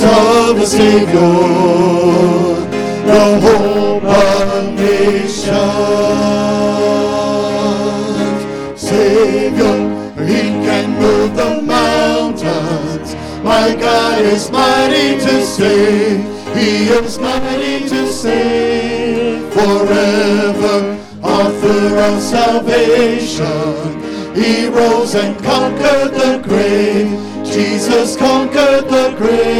of a Savior, the hope of nations. Savior, He can move the mountains. My God is mighty to save. He is mighty to save. Forever, author of salvation. He rose and conquered the grave. Jesus conquered the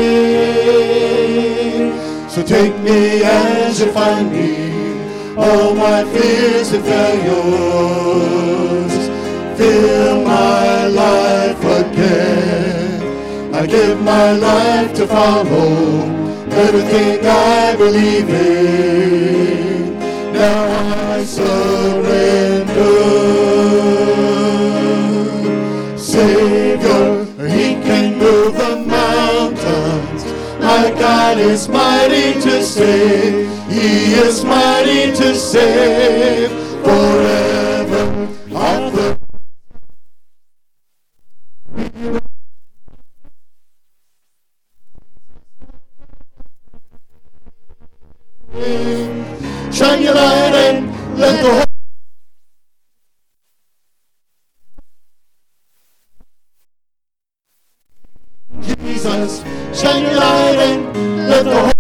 grave. So take me as you find me, all my fears and failures. Fill my life again. I give my life to follow everything I believe in. Now I surrender. Savior, He can move the mountains. My God is mighty to save. He is mighty to save. Forever, author. Shine your light and let the whole Jesus, shine your light and let the whole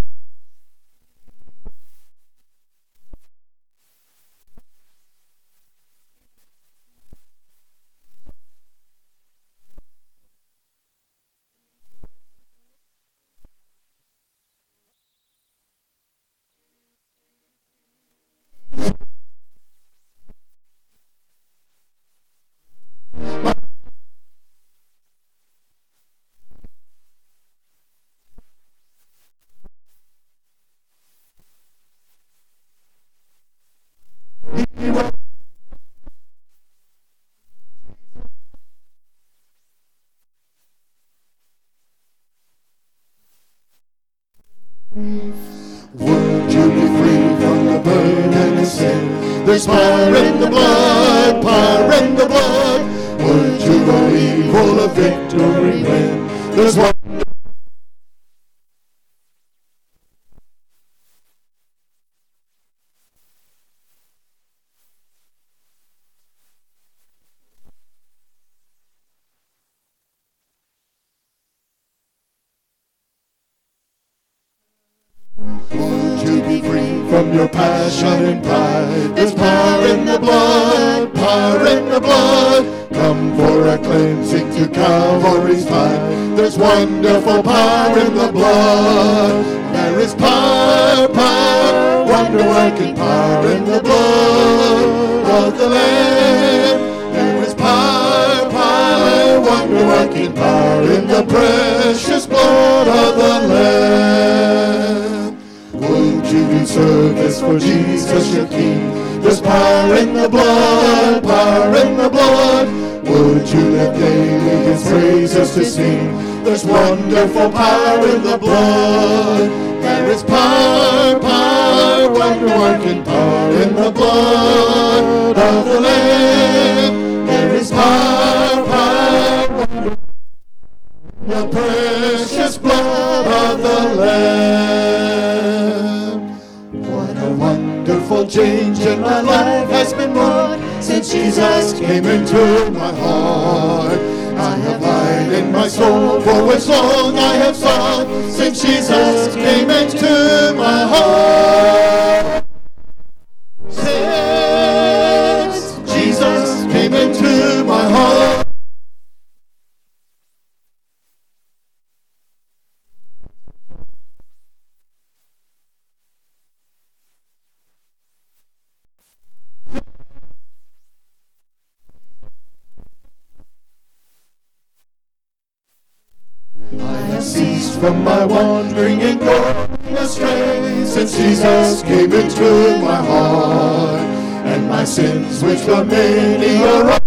would you be free from the burden of sin? There's power in the blood, power in the blood. Would you believe all of victory win? There's one. Would you be free from your passion and pride? There's power in the blood, power in the blood. Come for a cleansing to Calvary's tide. There's wonderful power in the blood. There is power, power, wonder-working power in the blood of the Lamb. There is power, power, wonder-working power in the precious blood of the Lamb. Would you do service for Jesus your King? There's power in the blood, power in the blood. Would you live daily His praises to sing? There's wonderful power in the blood. There is power, power, wonder-working power in the blood of the Lamb. There is power, power, wonder in the precious blood of the Lamb. What a wonderful change in my life has been wrought since Jesus came into my heart. I have light in my soul for which long I have sought since Jesus came into my heart. Since Jesus came into my heart. Ceased from my wandering and going astray since Jesus came into my heart, and my sins which were many are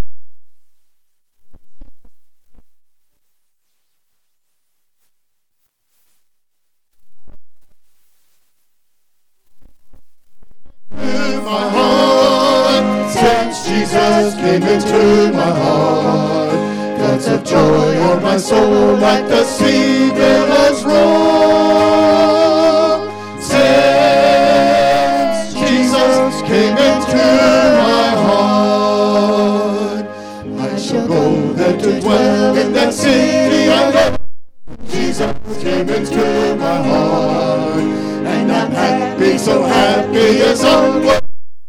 in my heart since Jesus came into my heart. Floods of joy o'er my soul like the sea billows roll. came into my heart. And I'm happy, so happy as I'm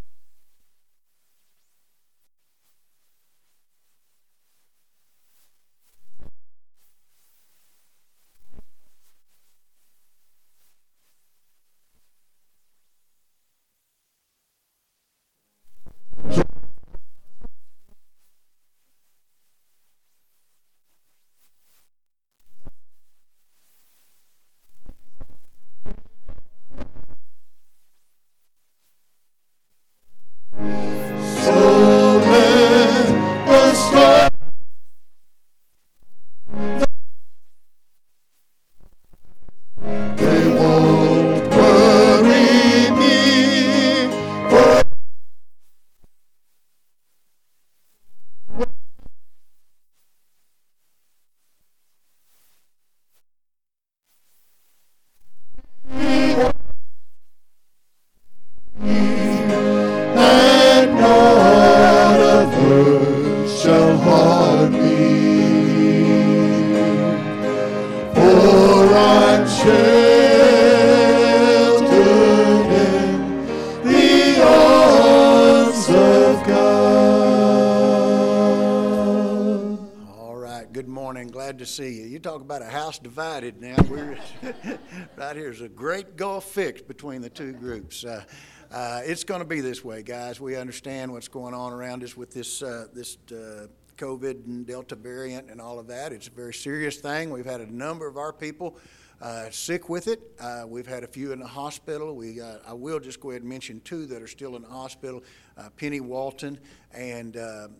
divided now. We're right here's a great gulf fixed between the two groups. It's going to be this way, guys. We understand what's going on around us with this COVID and Delta variant and all of that. It's a very serious thing. We've had a number of our people sick with it. We've had a few in the hospital. I will just go ahead and mention two that are still in the hospital: Penny Walton and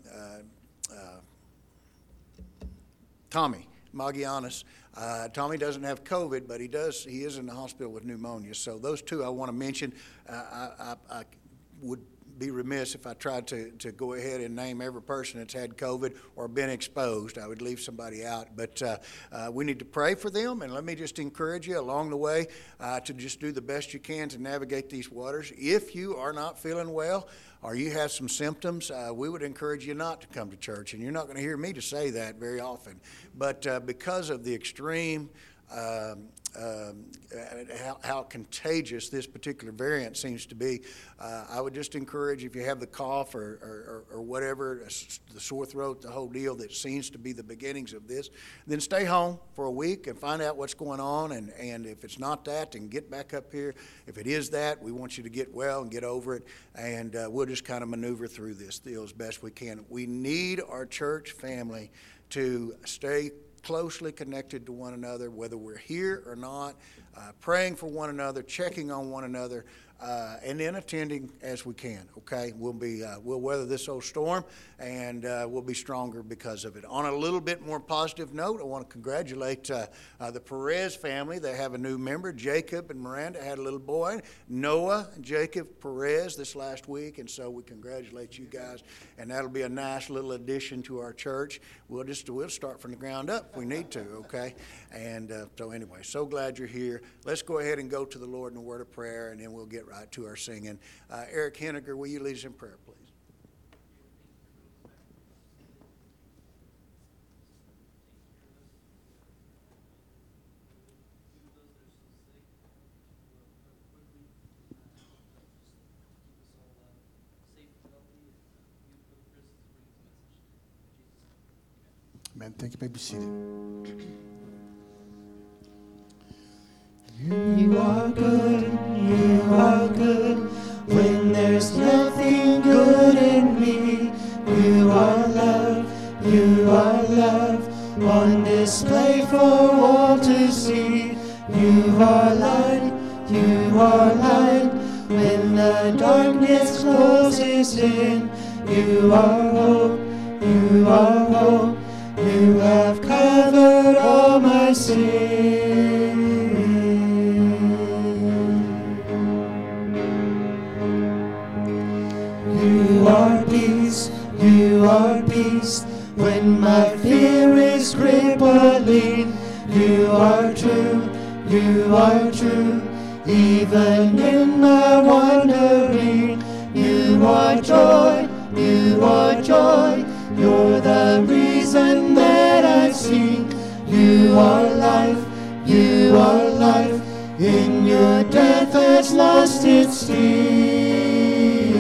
Tommy Magianis. Tommy doesn't have COVID, but he is in the hospital with pneumonia. So those two I want to mention. I would be remiss if I tried to go ahead and name every person that's had COVID or been exposed. I would leave somebody out. But we need to pray for them, and let me just encourage you along the way to just do the best you can to navigate these waters. If you are not feeling well or you have some symptoms, we would encourage you not to come to church. And you're not going to hear me to say that very often. But because of the extreme how contagious this particular variant seems to be, I would just encourage, if you have the cough or whatever, the sore throat, the whole deal that seems to be the beginnings of this, then stay home for a week and find out what's going on. And if it's not that, then get back up here. If it is that, we want you to get well and get over it. And we'll just kind of maneuver through this deal as best we can. We need our church family to stay closely connected to one another, whether we're here or not, praying for one another, checking on one another, and then attending as we can. Okay, we'll weather this old storm, and we'll be stronger because of it. On a little bit more positive note, I want to congratulate the Perez family. They have a new member. Jacob and Miranda had a little boy, Noah and Jacob Perez, this last week, and so we congratulate you guys. And that'll be a nice little addition to our church. We'll start from the ground up if we need to. Okay, and so anyway, so glad you're here. Let's go ahead and go to the Lord in a word of prayer, and then we'll get right to our singing. Eric Henniger, will you lead us in prayer, please? Amen. Thank you. May be seated. You are good, you are good, when there's nothing good in me. You are love, on display for all to see. You are light, when the darkness closes in. You are hope, you have covered all my sin. You are peace, when my fear is crippling. You are true, even in my wandering. You are joy, you're the reason that I sing. You are life, You are life. In your death has lost its sting.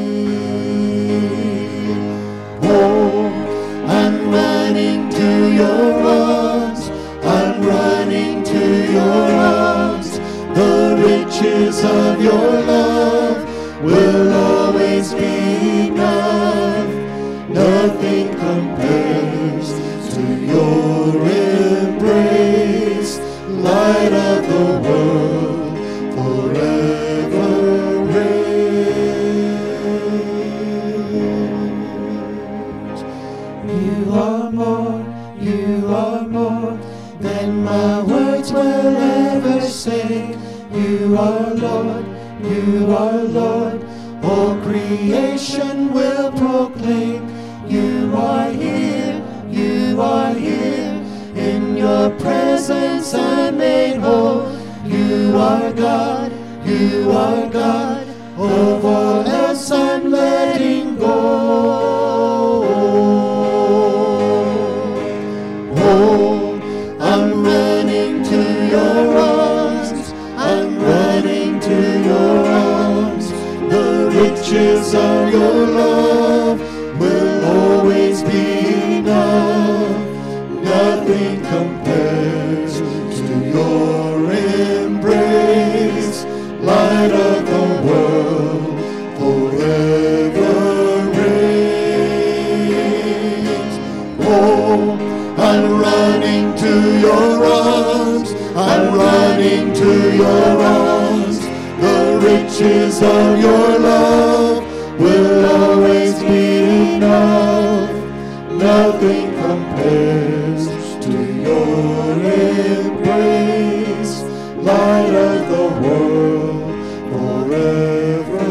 Oh, I'm running to your arms. I'm running to your arms. The riches of your love will always be enough. Nothing compares to your embrace. Light of the world, forever reigns. You are more than my words will ever say. You are Lord, all creation will proclaim. You are here, in your presence I'm made whole. You are God, of all else I'm letting go. Oh, I'm running to your arms, I'm running to your arms. The riches of your love will always be enough. Nothing compares to your embrace. Light of the world, forever reigns. Oh, I'm running to your arms. I'm running to your arms. The riches of your love will always be enough. Nothing compares to your embrace. Light of the world, forever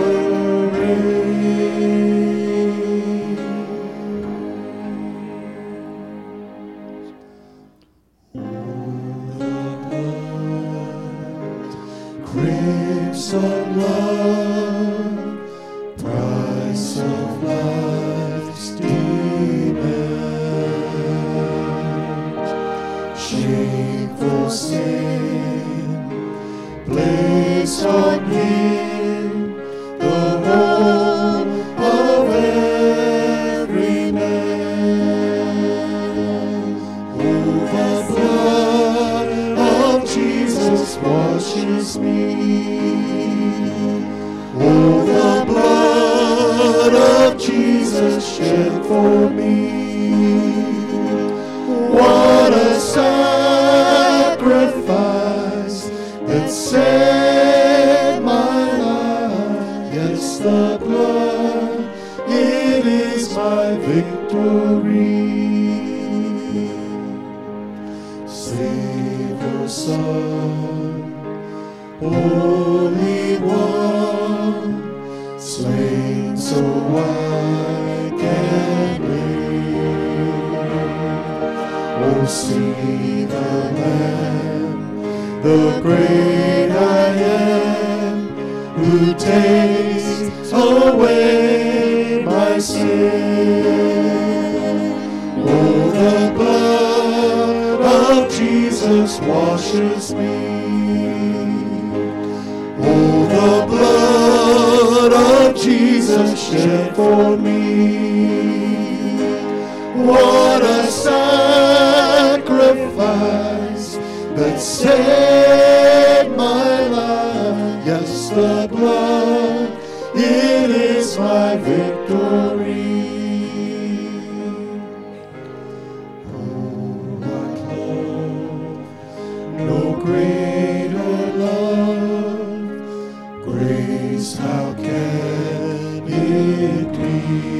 reigns. Crimson love, price of life's demand. Shameful sin, place on him the whole of every man. Oh, the blood of Jesus washes me. Oh, the blood of Jesus shed for me. What a sacrifice that saved my life. Yes, the blood, it is my victory. Savior, Son, Holy One, slain so I can live. Oh, see the Lamb, the great I am, who takes away my sin. Oh, the blood of Jesus washes me. Oh, the blood of Jesus shed for me. What a sacrifice that saved my life. Yes, the blood, it is my victory. Oh, what love, no greater love. Grace, how can it be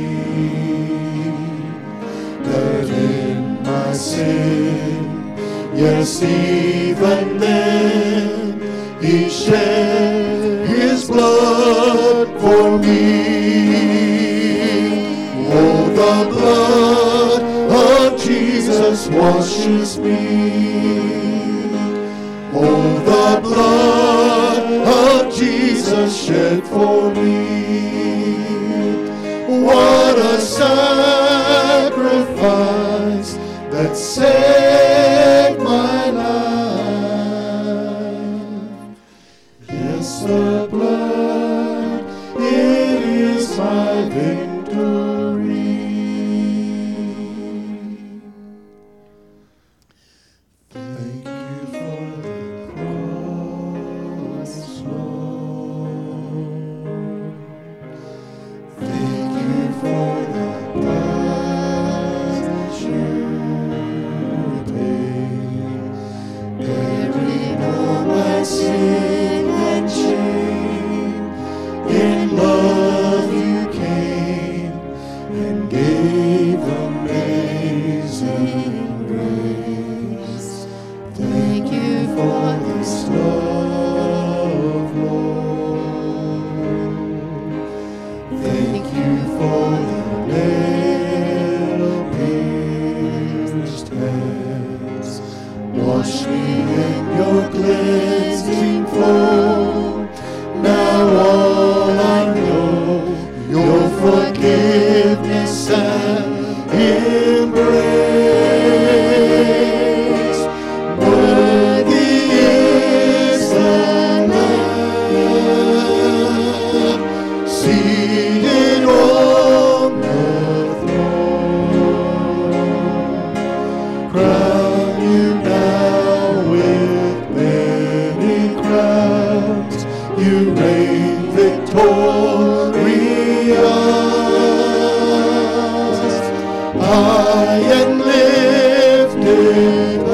that in my sin, yes, even then, he shed his blood for me. Oh, the blood of Jesus washes me. Oh, the blood of Jesus shed for me. What a sacrifice that saved my life. victory. Thank you for the cross, Lord. Thank you for the price that you paid. Every moment sin and shame, in love you came and gave amazing grace. Thank you for this love, Lord. Thank you for the nail-pierced hands. Wash me in your cleansing flow. Now all I know, your forgiveness and embrace. Worthy is the Lamb seated on the throne. Crown you now with many crowns. You reign victorious, high and lifted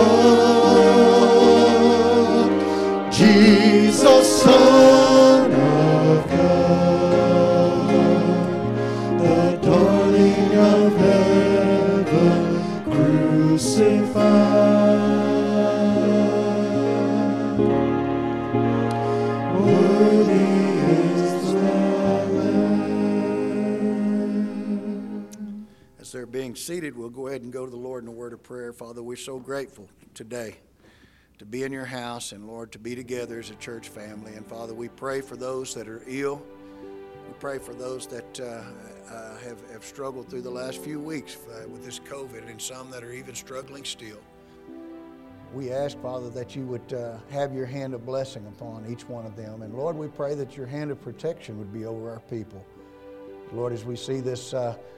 up, Jesus, Son of God, the darling of heaven, crucified. Worthy is the Lamb. As they're being seated, we'll go ahead and go to the Lord in a word of prayer. Father, we're so grateful today to be in your house and, Lord, to be together as a church family. And, Father, we pray for those that are ill. We pray for those that have struggled through the last few weeks with this COVID, and some that are even struggling still. We ask, Father, that you would have your hand of blessing upon each one of them. And, Lord, we pray that your hand of protection would be over our people. Lord, as we see this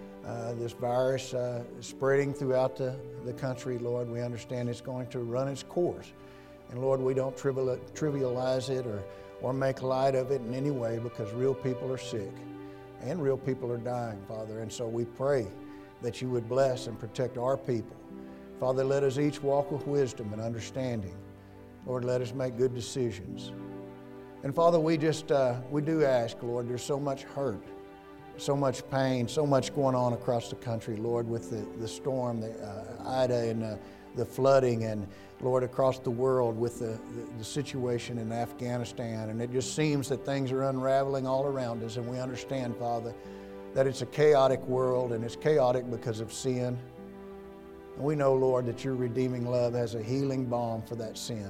virus spreading throughout the country, Lord, we understand it's going to run its course. And, Lord, we don't trivialize it or make light of it in any way, because real people are sick and real people are dying, Father. And so we pray that you would bless and protect our people. Father, let us each walk with wisdom and understanding. Lord, let us make good decisions. And Father, we do ask, Lord, there's so much hurt, so much pain, so much going on across the country, Lord, with the storm, the Ida, and the flooding, and Lord, across the world with the situation in Afghanistan. And it just seems that things are unraveling all around us. And we understand, Father, that it's a chaotic world, and it's chaotic because of sin. And we know, Lord, that your redeeming love has a healing balm for that sin.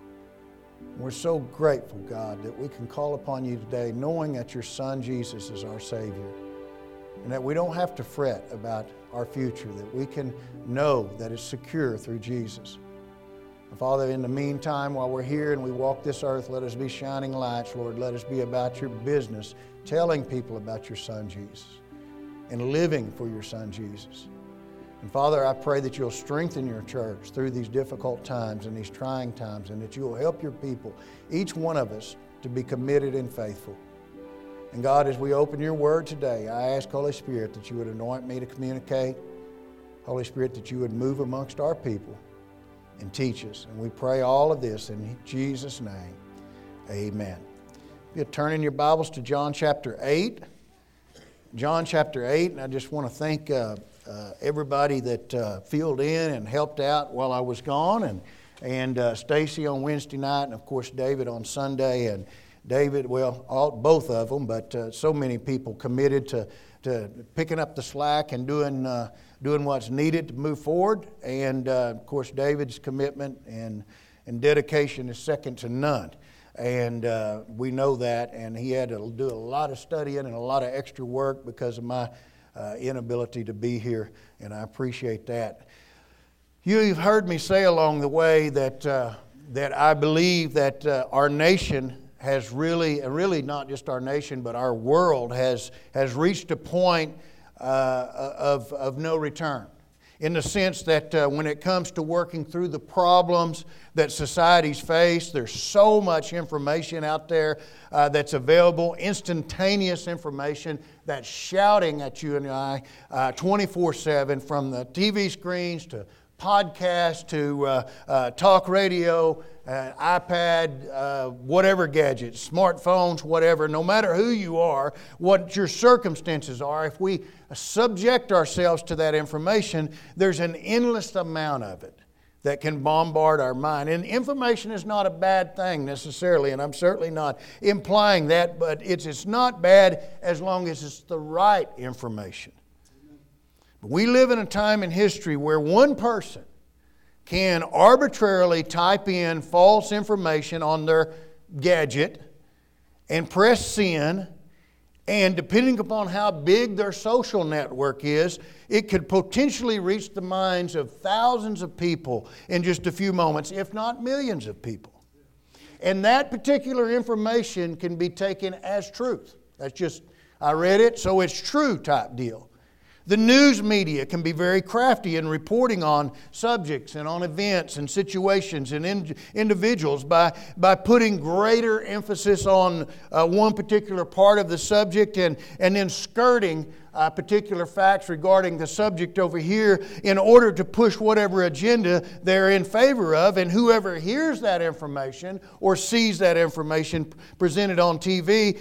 And we're so grateful, God, that we can call upon you today knowing that your Son Jesus is our Savior, and that we don't have to fret about our future, that we can know that it's secure through Jesus. And Father, in the meantime, while we're here and we walk this earth, let us be shining lights, Lord. Let us be about your business, telling people about your Son Jesus and living for your Son Jesus. And Father, I pray that you'll strengthen your church through these difficult times and these trying times, and that you'll help your people, each one of us, to be committed and faithful. And God, as we open your word today, I ask, Holy Spirit, that you would anoint me to communicate. Holy Spirit, that you would move amongst our people and teach us. And we pray all of this in Jesus' name. Amen. If you'll turn in your Bibles to John chapter 8. John chapter 8, and I just want to thank everybody that filled in and helped out while I was gone, and Stacy on Wednesday night, and of course David on Sunday. And David, both of them, but so many people committed to picking up the slack and doing what's needed to move forward. And of course David's commitment and dedication is second to none. And we know that, and he had to do a lot of studying and a lot of extra work because of my inability to be here, and I appreciate that. You've heard me say along the way that I believe that our nation has really not just our nation, but our world has reached a point of no return. In the sense that when it comes to working through the problems that societies face, there's so much information out there that's available, instantaneous information that's shouting at you and I 24/7, from the TV screens to podcasts to talk radio, iPad, whatever gadgets, smartphones, whatever. No matter who you are, what your circumstances are, if we subject ourselves to that information, there's an endless amount of it that can bombard our mind. And information is not a bad thing necessarily, and I'm certainly not implying that, but it's not bad as long as it's the right information. But we live in a time in history where one person can arbitrarily type in false information on their gadget and press send, and depending upon how big their social network is, it could potentially reach the minds of thousands of people in just a few moments, if not millions of people. And that particular information can be taken as truth. That's just, I read it, so it's true type deal. The news media can be very crafty in reporting on subjects and on events and situations and individuals by putting greater emphasis on one particular part of the subject and then skirting particular facts regarding the subject over here in order to push whatever agenda they're in favor of. And whoever hears that information or sees that information presented on TV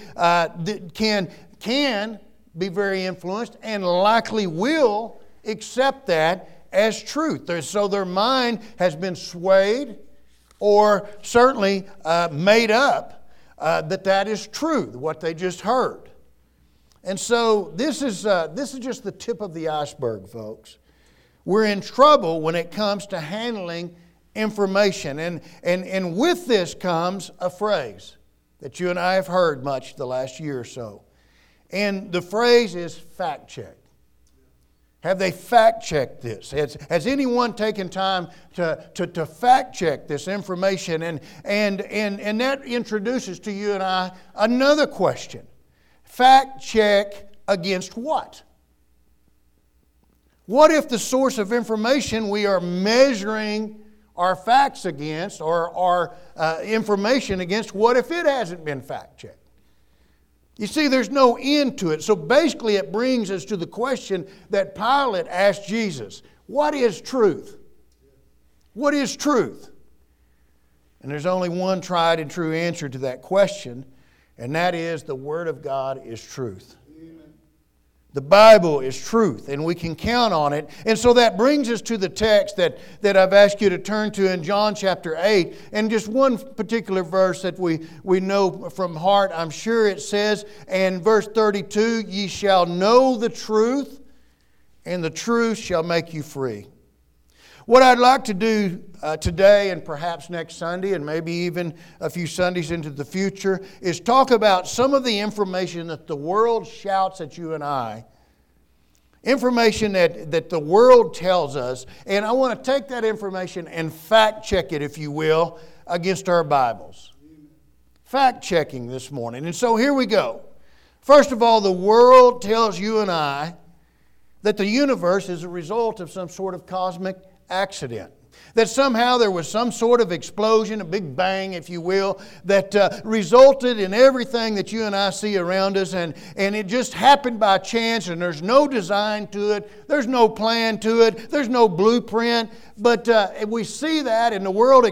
can be very influenced and likely will accept that as truth. So their mind has been swayed or certainly made up that is true, what they just heard. And so this is just the tip of the iceberg, folks. We're in trouble when it comes to handling information. And with this comes a phrase that you and I have heard much the last year or so. And the phrase is fact check. Have they fact checked this? Has anyone taken time to fact check this information? And that introduces to you and I another question. Fact check against what? What if the source of information we are measuring our facts against, or our information against, what if it hasn't been fact checked? You see, there's no end to it. So basically it brings us to the question that Pilate asked Jesus. What is truth? What is truth? And there's only one tried and true answer to that question, and that is the Word of God is truth. The Bible is truth, and we can count on it. And so that brings us to the text that I've asked you to turn to in John chapter 8. And just one particular verse that we know from heart, I'm sure it says, and verse 32, ye shall know the truth, and the truth shall make you free. What I'd like to do today and perhaps next Sunday and maybe even a few Sundays into the future is talk about some of the information that the world shouts at you and I. Information that the world tells us. And I want to take that information and fact check it, if you will, against our Bibles. Fact checking this morning. And so here we go. First of all, the world tells you and I that the universe is a result of some sort of cosmic accident. That somehow there was some sort of explosion, a big bang, if you will, that resulted in everything that you and I see around us, and it just happened by chance, and there's no design to it, there's no plan to it, there's no blueprint, but we see that, and the world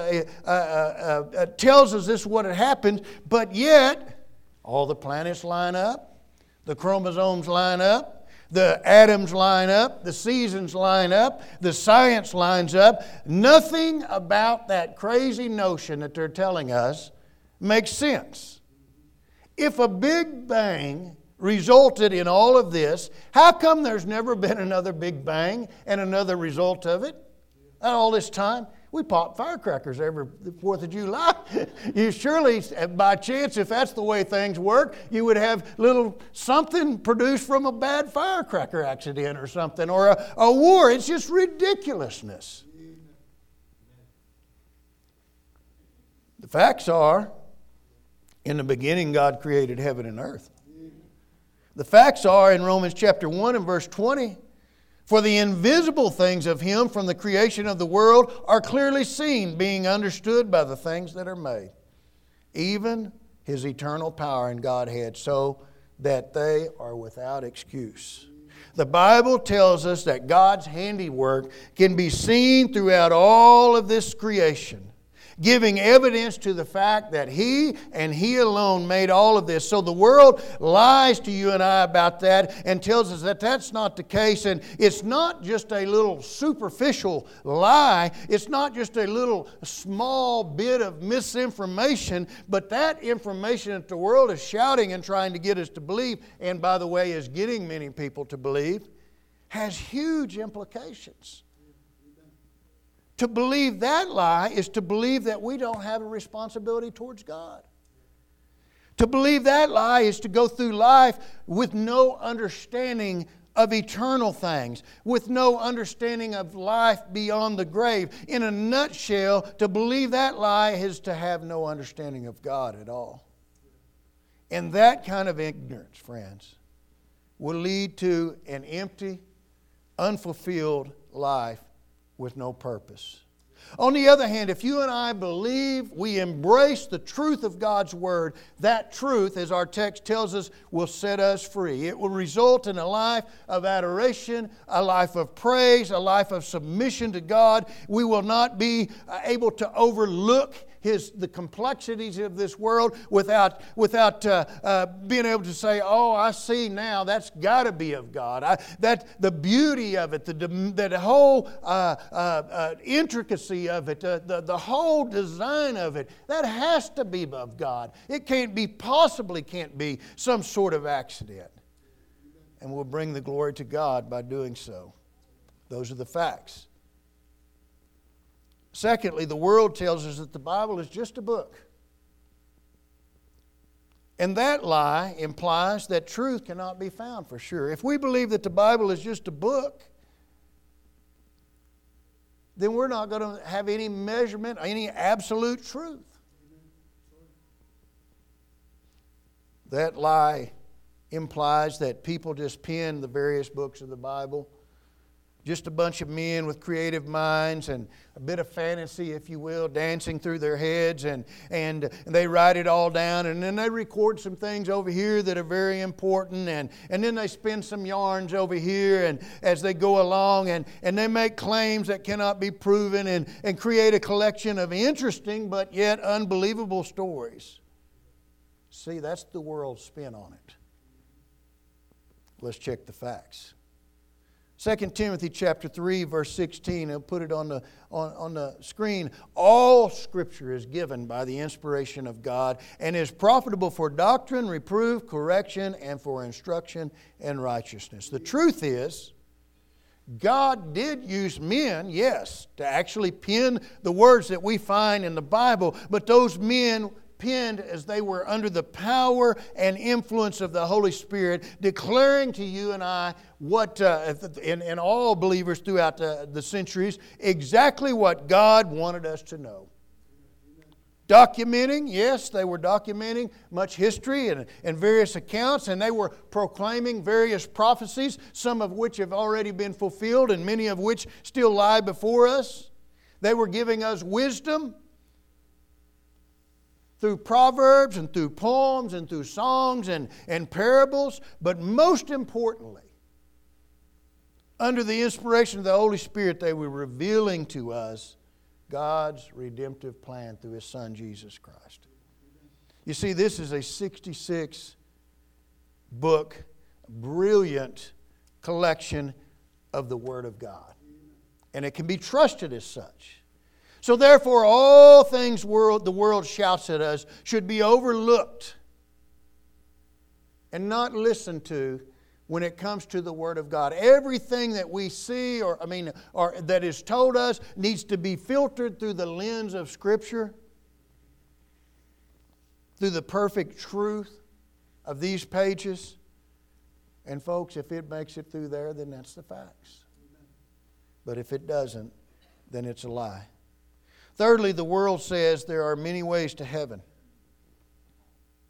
tells us this is what had happened, but yet all the planets line up, the chromosomes line up, the atoms line up, the seasons line up, the science lines up. Nothing about that crazy notion that they're telling us makes sense. If a big bang resulted in all of this, how come there's never been another big bang and another result of it? All this time, we pop firecrackers every 4th of July. You surely, by chance, if that's the way things work, you would have little something produced from a bad firecracker accident or something, or a war. It's just ridiculousness. The facts are In the beginning, God created heaven and earth. The facts are in Romans chapter 1 and verse 20, for the invisible things of Him from the creation of the world are clearly seen, being understood by the things that are made, even His eternal power and Godhead, so that they are without excuse. The Bible tells us that God's handiwork can be seen throughout all of this creation, giving evidence to the fact that He and He alone made all of this. So the world lies to you and I about that and tells us that that's not the case. And it's not just a little superficial lie. It's not just a little small bit of misinformation, but that information that the world is shouting and trying to get us to believe, and by the way is getting many people to believe, has huge implications. To believe that lie is to believe that we don't have a responsibility towards God. To believe that lie is to go through life with no understanding of eternal things, with no understanding of life beyond the grave. In a nutshell, to believe that lie is to have no understanding of God at all. And that kind of ignorance, friends, will lead to an empty, unfulfilled life with no purpose. On the other hand, if you and I believe, we embrace the truth of God's Word, that truth, as our text tells us, will set us free. It will result in a life of adoration, a life of praise, a life of submission to God. We will not be able to overlook the complexities of this world without being able to say, oh, I see now, that's got to be of God. The beauty of it, the whole intricacy of it, the whole design of it, that has to be of God. It possibly can't be some sort of accident. And we'll bring the glory to God by doing so. Those are the facts. Secondly, the world tells us that the Bible is just a book. And that lie implies that truth cannot be found for sure. If we believe that the Bible is just a book, then we're not going to have any measurement, any absolute truth. That lie implies that people just pen the various books of the Bible. Just a bunch of men with creative minds and a bit of fantasy, if you will, dancing through their heads, and they write it all down, and then they record some things over here that are very important, and then they spin some yarns over here and as they go along, and they make claims that cannot be proven and create a collection of interesting but yet unbelievable stories. See, that's the world's spin on it. Let's check the facts. 2 Timothy chapter 3, verse 16, I'll put it on the screen. All Scripture is given by the inspiration of God and is profitable for doctrine, reproof, correction, and for instruction in righteousness. The truth is, God did use men, yes, to actually pen the words that we find in the Bible, but those men penned as they were under the power and influence of the Holy Spirit, declaring to you and I what, and all believers throughout the centuries, exactly what God wanted us to know. Documenting, yes, they were documenting much history and various accounts, and they were proclaiming various prophecies, some of which have already been fulfilled and many of which still lie before us. They were giving us wisdom through proverbs and through poems and through songs and parables. But most importantly, under the inspiration of the Holy Spirit, they were revealing to us God's redemptive plan through His Son, Jesus Christ. You see, this is a 66-book, brilliant collection of the Word of God. And it can be trusted as such. So therefore, all things the world shouts at us should be overlooked and not listened to when it comes to the Word of God. Everything that we see or that is told us needs to be filtered through the lens of Scripture, through the perfect truth of these pages. And folks, if it makes it through there, then that's the facts. But if it doesn't, then it's a lie. Thirdly, the world says there are many ways to heaven.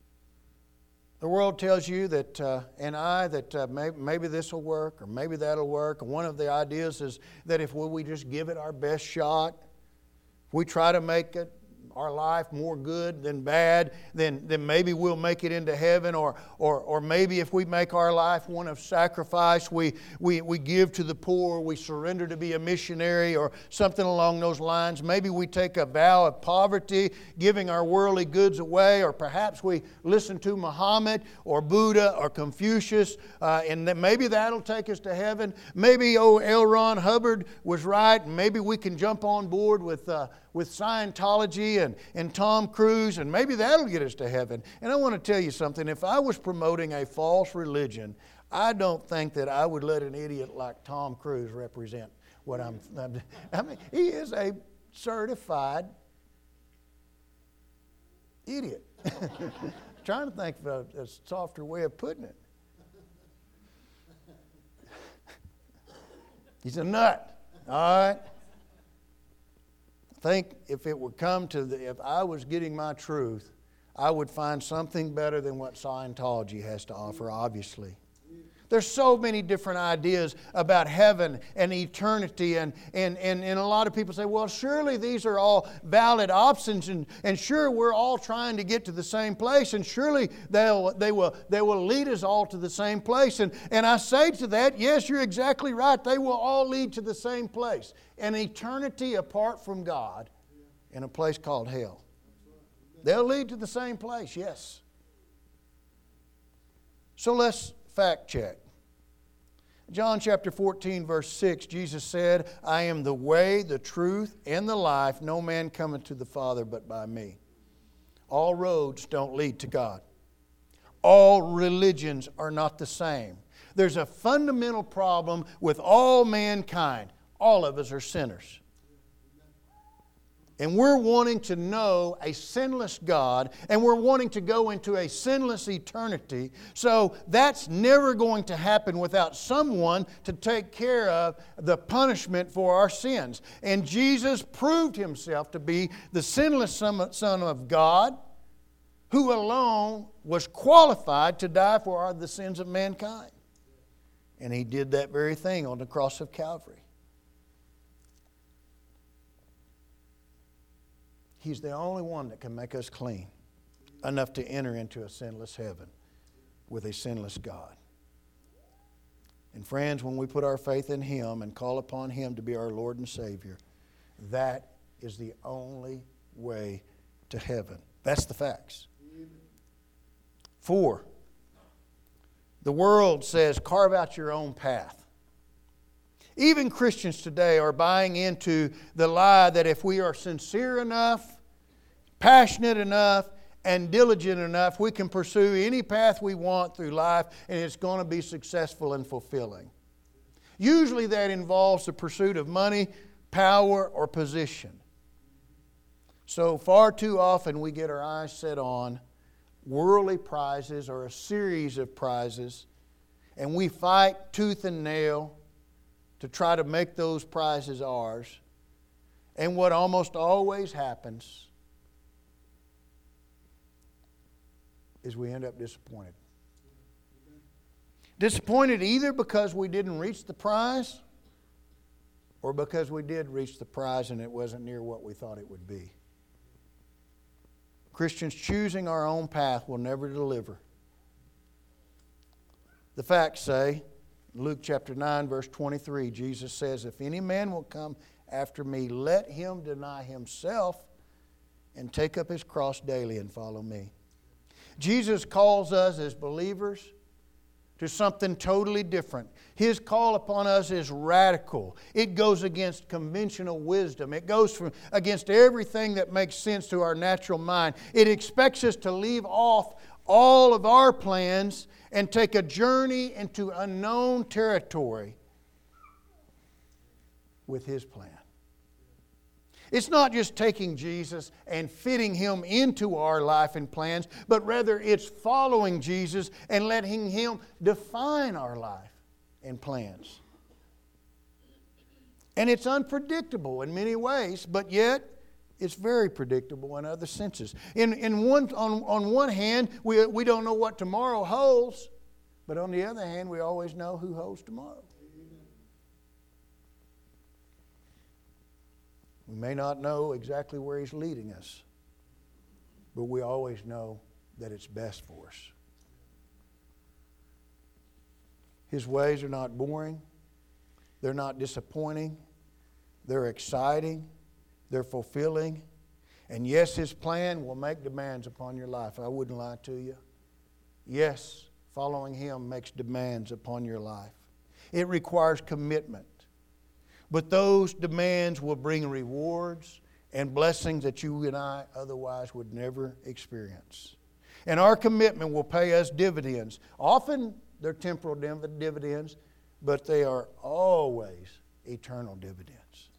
The world tells you that, maybe this will work or maybe that'll work. And one of the ideas is that if we just give it our best shot, if we try to make it our life more good than bad, then maybe we'll make it into heaven. Or maybe if we make our life one of sacrifice, we give to the poor, we surrender to be a missionary or something along those lines. Maybe we take a vow of poverty, giving our worldly goods away, or perhaps we listen to Muhammad or Buddha or Confucius, and maybe that'll take us to heaven. Maybe L. Ron Hubbard was right, and maybe we can jump on board with Scientology and Tom Cruise, and maybe that'll get us to heaven. And I want to tell you something. If I was promoting a false religion, I don't think that I would let an idiot like Tom Cruise represent what I mean, he is a certified idiot. Trying to think of a softer way of putting it. He's a nut. All right? I think if it would come to if I was getting my truth, I would find something better than what Scientology has to offer, obviously. There's so many different ideas about heaven and eternity, and a lot of people say, well, surely these are all valid options, and sure we're all trying to get to the same place, and surely they will lead us all to the same place. And I say to that, yes, you're exactly right. They will all lead to the same place, an eternity apart from God in a place called hell. They'll lead to the same place, yes. So let's fact check. John chapter 14, verse 6, Jesus said, I am the way, the truth, and the life. No man cometh to the Father but by me. All roads don't lead to God. All religions are not the same. There's a fundamental problem with all mankind. All of us are sinners. And we're wanting to know a sinless God, and we're wanting to go into a sinless eternity. So that's never going to happen without someone to take care of the punishment for our sins. And Jesus proved Himself to be the sinless Son of God, who alone was qualified to die for the sins of mankind. And He did that very thing on the cross of Calvary. He's the only one that can make us clean enough to enter into a sinless heaven with a sinless God. And friends, when we put our faith in Him and call upon Him to be our Lord and Savior, that is the only way to heaven. That's the facts. 4, the world says, carve out your own path. Even Christians today are buying into the lie that if we are sincere enough, passionate enough, and diligent enough, we can pursue any path we want through life and it's going to be successful and fulfilling. Usually that involves the pursuit of money, power, or position. So far too often we get our eyes set on worldly prizes or a series of prizes, and we fight tooth and nail to try to make those prizes ours. And what almost always happens is we end up disappointed. Disappointed either because we didn't reach the prize or because we did reach the prize and it wasn't near what we thought it would be. Christians choosing our own path will never deliver. The facts say, Luke chapter 9, verse 23, Jesus says, if any man will come after me, let him deny himself and take up his cross daily and follow me. Jesus calls us as believers to something totally different. His call upon us is radical. It goes against conventional wisdom. It goes against everything that makes sense to our natural mind. It expects us to leave off all of our plans and take a journey into unknown territory with His plan. It's not just taking Jesus and fitting Him into our life and plans, but rather it's following Jesus and letting Him define our life and plans. And it's unpredictable in many ways, but yet It's very predictable in other senses. On one hand, we don't know what tomorrow holds, but on the other hand, we always know who holds tomorrow. We may not know exactly where He's leading us, but we always know that it's best for us. His ways are not boring. They're not disappointing. They're exciting. They're fulfilling. And yes, His plan will make demands upon your life. I wouldn't lie to you. Yes, following Him makes demands upon your life. It requires commitment. But those demands will bring rewards and blessings that you and I otherwise would never experience. And our commitment will pay us dividends. Often they're temporal dividends, but they are always eternal dividends.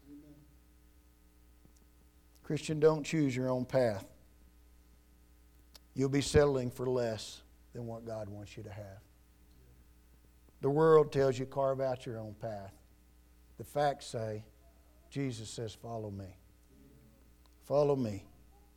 Christian, don't choose your own path. You'll be settling for less than what God wants you to have. The world tells you carve out your own path. The facts say, Jesus says, follow me. Follow me.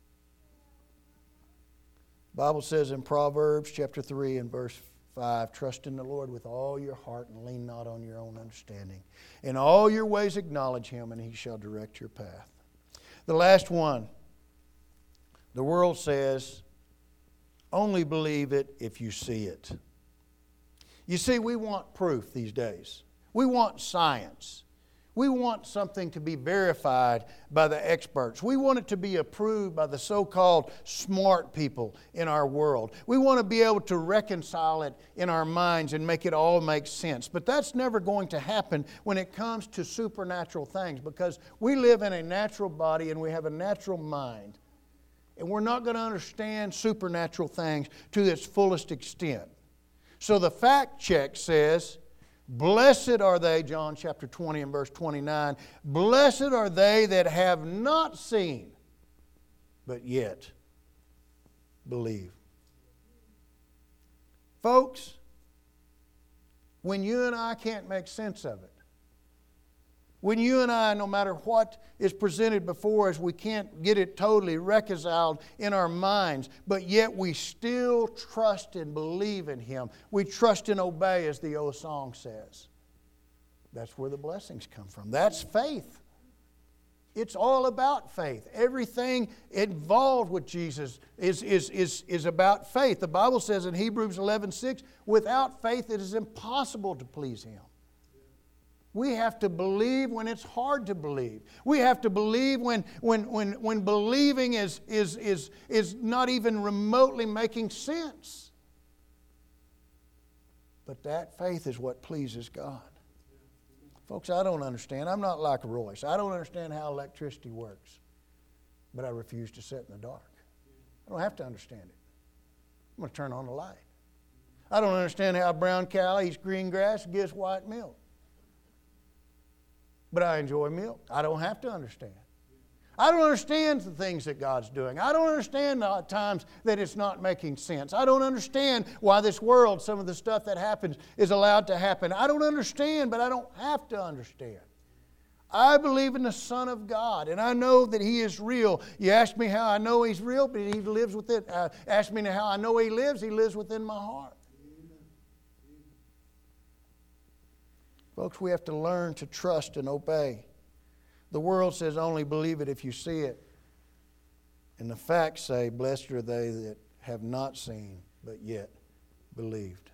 The Bible says in Proverbs chapter 3 and verse 5, trust in the Lord with all your heart and lean not on your own understanding. In all your ways acknowledge Him and He shall direct your path. The last one, the world says, only believe it if you see it. You see, we want proof these days. We want science. We want something to be verified by the experts. We want it to be approved by the so-called smart people in our world. We want to be able to reconcile it in our minds and make it all make sense. But that's never going to happen when it comes to supernatural things, because we live in a natural body and we have a natural mind. And we're not going to understand supernatural things to its fullest extent. So the fact check says, blessed are they, John chapter 20 and verse 29, blessed are they that have not seen, but yet believe. Folks, when you and I can't make sense of it, when you and I, no matter what is presented before us, we can't get it totally reconciled in our minds, but yet we still trust and believe in Him. We trust and obey, as the old song says. That's where the blessings come from. That's faith. It's all about faith. Everything involved with Jesus is about faith. The Bible says in Hebrews 11:6, without faith it is impossible to please Him. We have to believe when it's hard to believe. We have to believe when believing is not even remotely making sense. But that faith is what pleases God. Folks, I don't understand. I'm not like Royce. I don't understand how electricity works. But I refuse to sit in the dark. I don't have to understand it. I'm going to turn on the light. I don't understand how a brown cow eats green grass and gives white milk. But I enjoy milk. I don't have to understand. I don't understand the things that God's doing. I don't understand at times that it's not making sense. I don't understand why this world, some of the stuff that happens, is allowed to happen. I don't understand, but I don't have to understand. I believe in the Son of God, and I know that He is real. You ask me how I know He's real, but He lives within. Ask me how I know He lives within my heart. Folks, we have to learn to trust and obey. The world says only believe it if you see it. And the facts say, blessed are they that have not seen, but yet believed.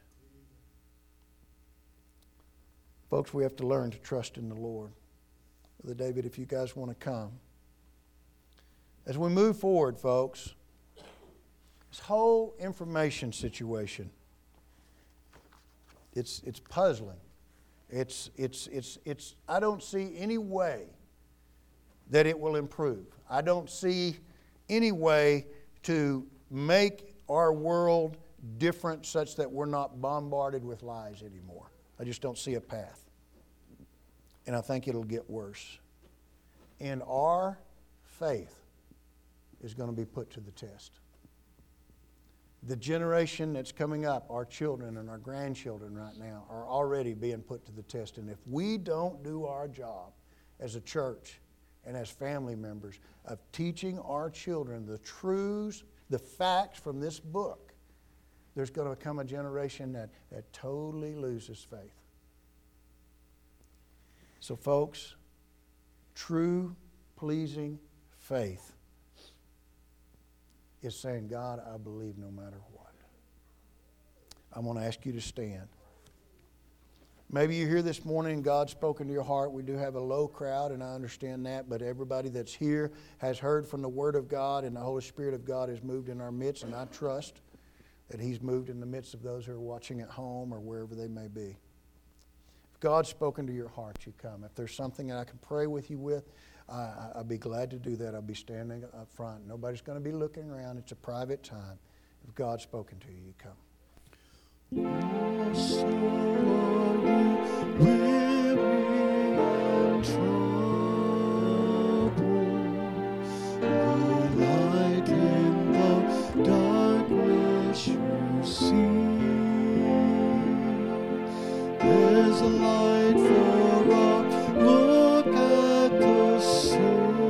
Folks, we have to learn to trust in the Lord. Brother David, if you guys want to come. As we move forward, folks, this whole information situation, it's puzzling. I don't see any way that it will improve. I don't see any way to make our world different such that we're not bombarded with lies anymore. I just don't see a path. And I think it'll get worse. And our faith is going to be put to the test. The generation that's coming up, our children and our grandchildren right now, are already being put to the test. And if we don't do our job as a church and as family members of teaching our children the truths, the facts from this book, there's going to come a generation that totally loses faith. So folks, true, pleasing faith is saying, God, I believe no matter what. I'm going to ask you to stand. Maybe you're here this morning and God's spoken to your heart. We do have a low crowd, and I understand that, but everybody that's here has heard from the Word of God, and the Holy Spirit of God has moved in our midst, and I trust that He's moved in the midst of those who are watching at home or wherever they may be. If God's spoken to your heart, you come. If there's something that I can pray with you with, I'll be glad to do that. I'll be standing up front. Nobody's going to be looking around. It's a private time. If God's spoken to you, you come. There's a light for